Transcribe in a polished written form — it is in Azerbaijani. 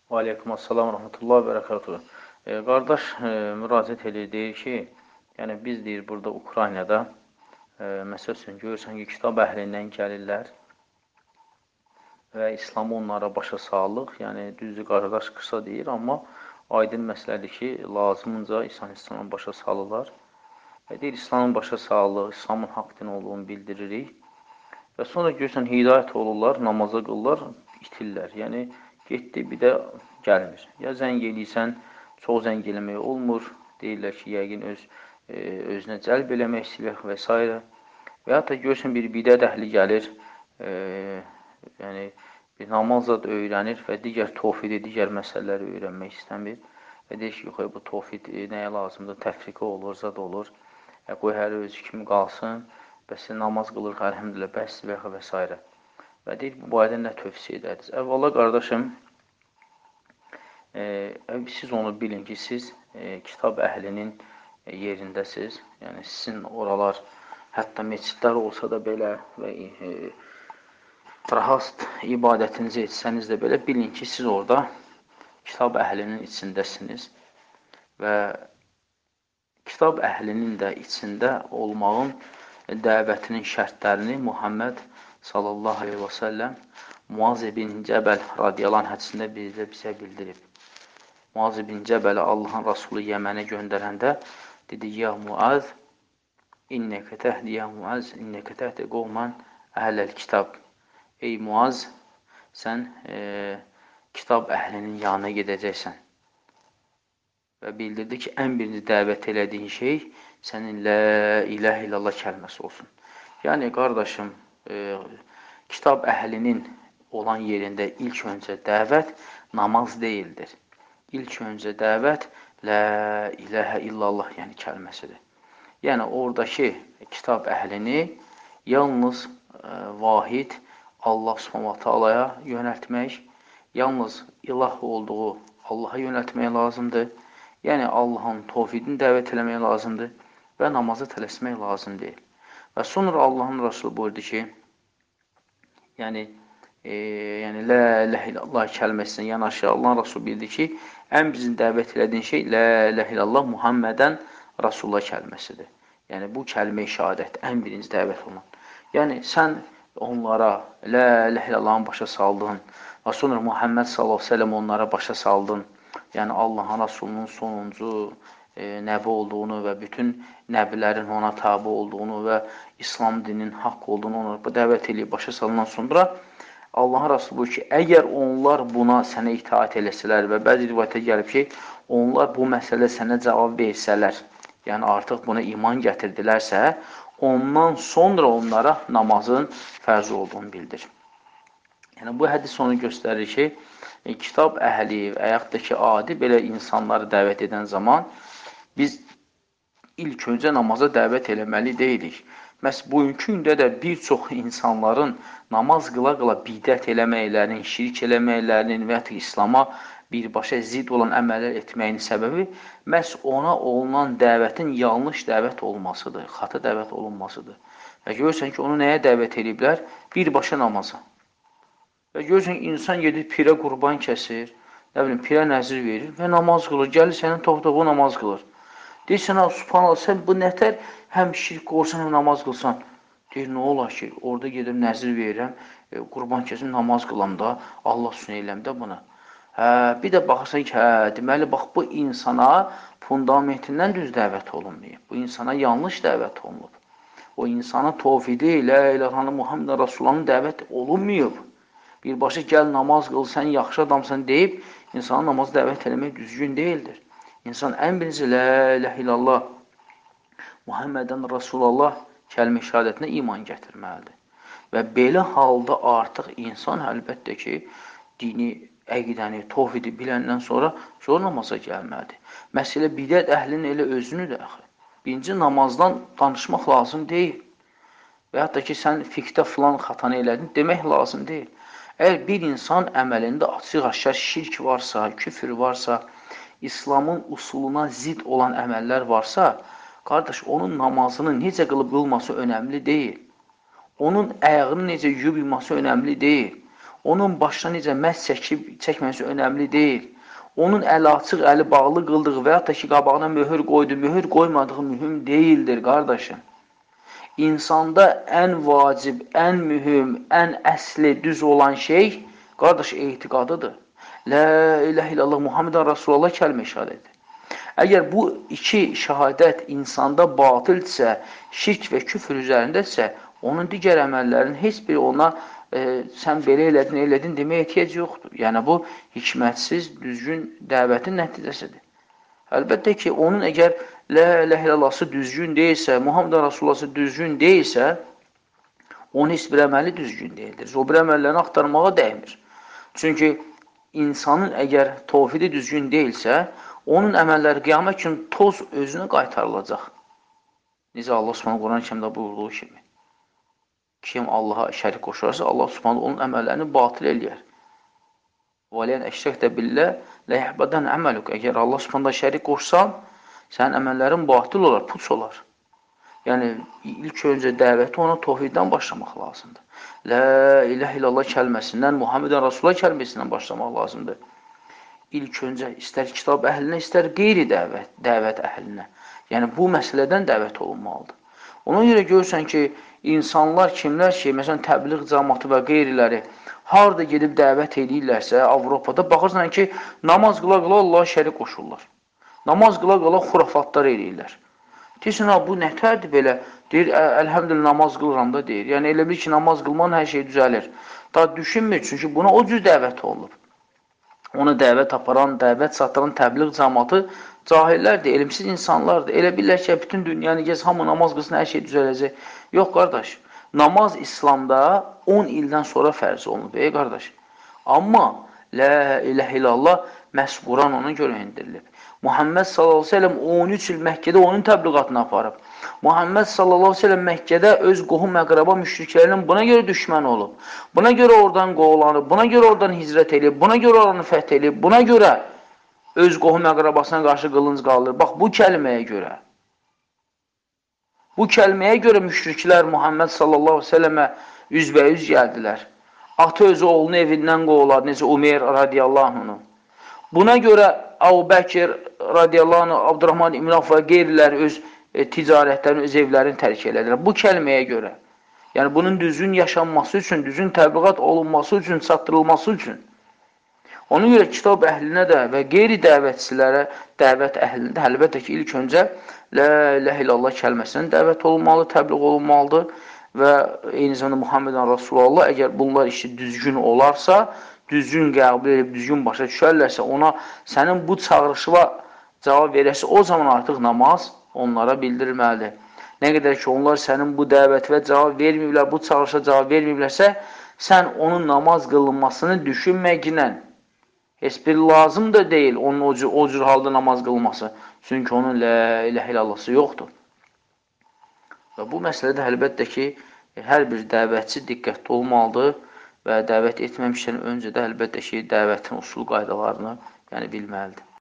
Aleykum assalam və rəhmətullah və bərəkatuhu. Qardaş müraciət edir, deyir ki, yəni biz deyir burada Ukraynada, məsəl üçün görürsən ki, kitab əhlindən gəlirlər və İslamı onlara başa sağlıq. Yəni düzdür, qardaş qısa deyir, amma aydın məsələdir ki, lazımınca İslamı başa salırlar. Və deyir, İslamın başa sağlıq, İslamın haqq din olduğunu bildiririk. Və sonra görürsən, hidayət olurlar, namaza qılırlar, itirlər. Yəni, getdi, bir də gəlmir. Ya zəng eləyirsən, çox zəng eləmək olmur. Deyirlər ki, yəqin özünə cəlb eləmək istəyir və s. Və hətta görürsən, bir bidət əhli gəlir, yəni, bir namazla da öyrənir və digər tovhidi, digər məsələləri öyrənmək istəmir. Və deyir ki, yox, bu tovhid nəyə lazımdır, təfriqə olur, zad olur. Qoy hər özü kimi qalsın. Bəs namaz qılır, əlhəmdülillah, bəsdir və s. Və deyir, bu barədə nə tövsiyə edərdiniz? Əvvəla, qardaşım, siz onu bilin ki, siz kitab əhlinin yerindəsiz. Yəni, sizin oralar, hətta meçidlər olsa da belə və rahat ibadətinizi etsəniz də belə, bilin ki, siz orada kitab əhlinin içindəsiniz. Və kitab əhlinin də içində olmağın dəvətinin şərtlərini Muhammed sallallahu aleyhi və səlləm Muaz ibn Cəbəl radiyalan hədisində bizə bildirib. Muaz ibn Cəbələ Allahın Rasulü Yəmənə göndərəndə dedi, ya Muaz, innəkə təhdi qovman əhləl kitab. Ey Muaz, sən kitab əhlinin yanına gedəcəksən. Və bildirdi ki, ən birinci dəvət elədiyin şey sənin lə iləhə illallah kəlməsi olsun. Yəni, qardaşım, kitab əhlinin olan yerində ilk öncə dəvət namaz deyildir. İlk öncə dəvət lə iləhə illallah, yəni kəlməsidir. Yəni, oradakı kitab əhlini yalnız vahid Allah subhanahu ta'alaya yönəltmək, yalnız ilah olduğu Allaha yönəltmək lazımdır. Yəni, Allahın tovhidini dəvət eləmək lazımdır və namazı tələsmək lazım deyil. Və sonra Allahın Rasulü buyurdu ki, yəni lə iləhə illallah kəlməsindən yanaşı Allahın Rasulü bildi ki, ən bizim dəvət elədiyin şey lə iləhə illallah Muhammədən Rasulullah kəlməsidir. Yəni, bu kəlmə-i şəhadət, ən birinci dəvət olan. Yəni, sən onlara lə iləhə illallahın başa saldın və sonra Muhammed sallallahu aleyhi ve sellem onlara başa saldın. Yəni, Allahın Rasulunun sonuncu nəbi olduğunu və bütün nəbilərin ona tabi olduğunu və İslam dininin haqq olduğunu onlara dəvət edib başa salınan sonra Allahın Rasulü buyur ki, əgər onlar buna sənə itaat eləsələr və bəzi rivayətə gəlib ki, onlar bu məsələ sənə cavab versələr, yəni artıq buna iman gətirdilərsə, ondan sonra onlara namazın fərz olduğunu bildir. Yəni, bu hədis onu göstərir ki, kitab əhli və yaxud da ki, adi belə insanları dəvət edən zaman biz ilk öncə namaza dəvət eləməli deyilik. Məhz bugünkü gündə də bir çox insanların namaz qıla-qıla bidət eləməklərinin, şirk eləməklərinin və yaxud İslama birbaşa zid olan əməllər etməyinin səbəbi məhz ona olunan dəvətin yanlış dəvət olmasıdır, xata dəvət olunmasıdır. Və görürsən ki, onu nəyə dəvət ediblər? Birbaşa namaza. Və görürsən, insan gedir, pirə qurban kəsir, nə bilim, pirə nəzir verir və namaz qılır. Gəlir sənin toxduğu namaz qılır. Deyirsən, subhanallah, sən bu nətər həm şirk qorsan, həm namaz qılsan. Deyir, nə olar ki, orada gedim, nəzir verirəm, qurban kəsim, namaz qılam da, Allah üçün eyləm də buna. Bir də baxırsan ki, deməli, bax, bu insana fundamentindən düz dəvət olunmayıb. Bu insana yanlış dəvət olunub. O insana tovhidi ilə ilahını Muhammed Rasullahın dəvət olunmayıb. Birbaşa gəl namaz qıl, sən yaxşı adamsan deyib, insana namaz dəvət eləmək düzgün deyildir. İnsan ən birinci lə iləhə illallah Muhammedən Rasulallah kəlmə şəhadətinə iman gətirməlidir. Və belə halda artıq insan əlbəttə ki, dini, əqidəni, tovhidi biləndən sonra namaza gəlməlidir. Məsələ bidət əhlinin elə özünü də axı. Birinci namazdan danışmaq lazım deyil. Və hətta ki, sən fiqdə filan xatanı elədin, demək lazım deyil. Əgər bir insan əməlində açıq-aşkar şirk varsa, küfür varsa, İslamın usuluna zid olan əməllər varsa, qardaş, onun namazını necə qılıb qılması önəmli deyil. Onun əyağını necə yuyub yuyması önəmli deyil. onun başına necə məhz çəkib çəkməsi önəmli deyil. Onun əli açıq, əli bağlı qıldığı və yaxud da ki, qabağına möhür qoydu, möhür qoymadığı mühüm deyildir, qardaşım. İnsanda ən vacib, ən mühüm, ən əsli, düz olan şey, qardaş, etiqadıdır. La ilahe illallah Muhammedən Rasulullah kəlmə şəhadətidir. Əgər bu iki şəhadət insanda batıldirsə, şirk və küfür üzərindədirsə, onun digər əməllərin heç biri ona sən belə elədin deməyə ehtiyac yoxdur. Yəni, bu hikmətsiz, düzgün dəvətin nəticəsidir. Əlbəttə ki, onun əgər la ilahe illallahı düzgün deyilsə, Muhammedən Rasulullahı düzgün deyilsə, onun heç bir əməli düzgün deyildir. O bir əməllərini axtarmağa dəymir. Çünki insanın əgər tövhidi düzgün deyilsə, onun əməlləri qiyamət kimi toz özünə qaytarılacaq. Necə Allah Subhanahu Quran-ı Kərimdə buyurduğu kimi. Kim Allaha şərik qoşarsa, Allah Subhanahu onun əməllərini batil eləyər. وَلَيَنْ اَشْرَكْتَ بِاللَّهِ لَيَحْبَدَنْ عَمَلُكَ Əgər Allah Subhanahu şərik qoşsan, sənin əməllərin batil olar, puç olar. Yəni, ilk öncə dəvəti ona tövhiddən başlamaq lazımdır. La ilahe illallah kəlməsindən, Muhammedən Rasulullah kəlməsindən başlamaq lazımdır. İlk öncə istər kitab əhlinə, istər qeyri dəvət əhlinə. Yəni, bu məsələdən dəvət olunmalıdır. Ona görə görürsən ki, insanlar kimlər ki, məsələn, təbliğ cəmaatı və qeyriləri harada gedib dəvət edirlərsə, Avropada baxırsan ki, namaz qıla-qıla Allaha şərik qoşurlar. Namaz qıla-qıla xurafatlar edirlər. Deyirsən, bu nətərdir belə? Deyir, əlhəmdülillah namaz qılıram da deyir. Yəni, elə bilir ki, namaz qılman hər şey düzəlir. Daha düşünmür, çünki buna o cür dəvət olunur. Ona dəvət aparan, dəvət çatdıran təbliğ cəmaatı cahillərdir, elmsiz insanlardır. Elə bilirlər ki, bütün dünyanı gəz, hamı namaz qılsın, hər şey düzələcək. Yox, qardaş, namaz İslamda 10 ildən sonra fərz olunub, qardaş. Amma, la ilahe illallah, məhz Quran ona görə indirilib. Muhammed sallallahu aleyhi ve sellem 13 il Məkkədə onun təbliğatını aparıb. Muhammed sallallahu aleyhi ve sellem Məkkədə öz qohum əqraba müşriklərinin buna görə düşmən olub. Buna görə oradan qovulanıb, buna görə oradan hicrət edib, buna görə oranı fəth edib, buna görə öz qohum əqrabasına qarşı qılınc qaldırır. Bax, bu kəlməyə görə. Bu kəlməyə görə müşriklər Muhammed sallallahu aleyhi ve sellemə üzbəyüz gəldilər. Ata özü oğlunu evindən qovuladı, necə Umeyr radiyallahu anh. Buna görə Əbu Bəkir radiyallahu anh, Abdurrahman İbn Avf və qeyriləri öz ticarətlərini, öz evlərini tərk elədilər. Bu kəlməyə görə. Yəni, bunun düzgün yaşanması üçün, düzgün təbliğat olunması üçün, çatdırılması üçün. Ona görə kitab əhlinə də və qeyri-dəvətçilərə, dəvət əhlində, əlbəttə ki, ilk öncə La ilahe illallah kəlməsindən dəvət olunmalı, təbliğ olunmalıdır və eyni zamanda Muhammedən Rasulullah, əgər bunlar işi düzgün olarsa, düzgün qəbul edib, düzgün başa düşərlərsə, ona sənin bu çağırışıva cavab verəsə, o zaman artıq namaz onlara bildirilməlidir. Nə qədər ki, onlar sənin bu dəvətivə cavab verməyiblər, bu çağırışa cavab verməyiblərsə, sən onun namaz qılınmasını düşünməklə, heç bir lazım da deyil onun o cür halda namaz qılması. Çünki onun la ilahe illallahı yoxdur. Və bu məsələdə əlbəttə ki, hər bir dəvətçi diqqətli olmalıdır və dəvət etməmişdən öncə də əlbəttə ki, dəvətin usul qaydalarını bilməlidir.